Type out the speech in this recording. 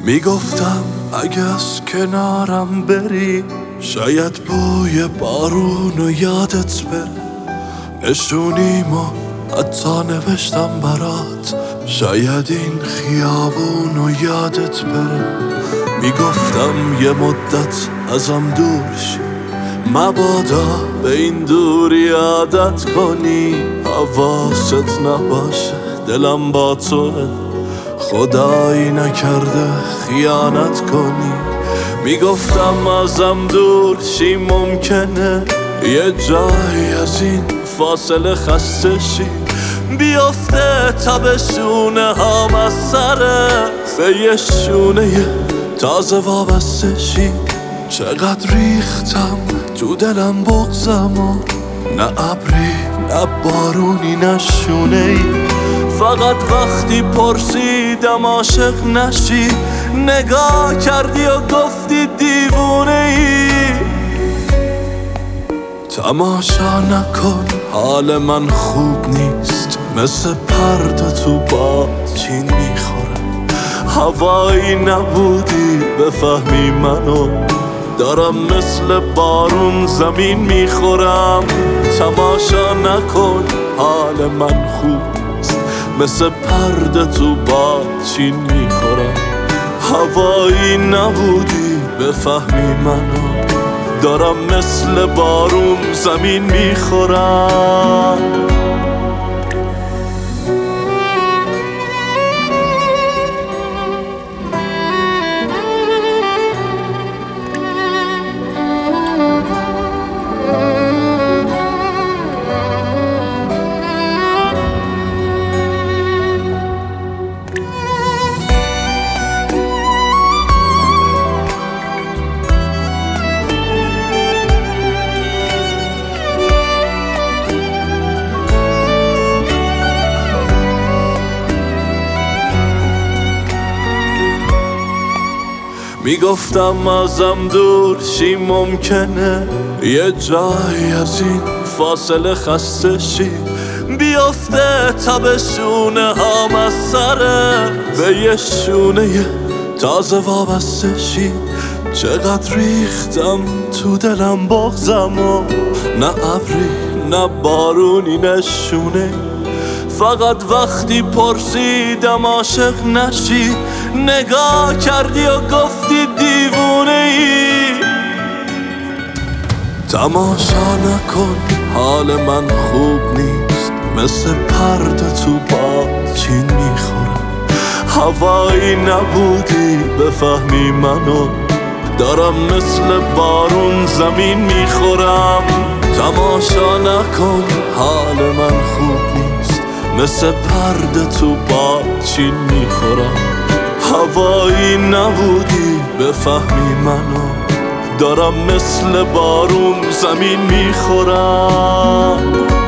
میگفتم اگه از کنارم بری شاید بوی بارونو یادت بره. نشونیمو حتی نوشتم برات شاید این خیابونو یادت بره. میگفتم یه مدت ازم دور شی مبادا به این دوری عادت کنی. حواست نباشه دلم با توه خدایی نکرده خیانت کنی. میگفتم ازم دور شی ممکنه یه جایی از این فاصله خسته شی بیافته تابشونه هام از سرت به یه شونه تازه وابسته شی. چقدر ریختم تو دلم بغضم و نه ابری نه بارونی نه شونه ای. فقط وقتی پرسیدم عاشق نشی نگاه کردی و گفتی دیوونه ای. تماشا نکن حال من خوب نیست مثل پرده تو چین میخورم. هوایی نبودی بفهمی منو دارم مثل بارون زمین میخورم. تماشا نکن حال من خوب نیست مثل پرده تو چین میخورم. هوایی نبودی بفهمی منو دارم مثل بارون زمین میخورم. میگفتم ازم دور شی ممکنه یه جایی از این فاصله خسته شی بیافته تابشونه هام از سرت به یه شونه تازه وابسته شی. چقدر ریختم تو دلم بغضم و نه ابری نه بارونی نه شونه. فقط وقتی پرسیدم عاشق نشی نگاه کردی و گفتی دیوونه ای. تماشا نکن حال من خوب نیست مثل پرده تو چین میخورم. هوایی نبودی بفهمی منو دارم مثل بارون زمین میخورم. تماشا نکن حال من خوب نیست مثل پرده تو چین میخورم. هوایی نبودی بفهمی منو دارم مثل بارون زمین میخورم.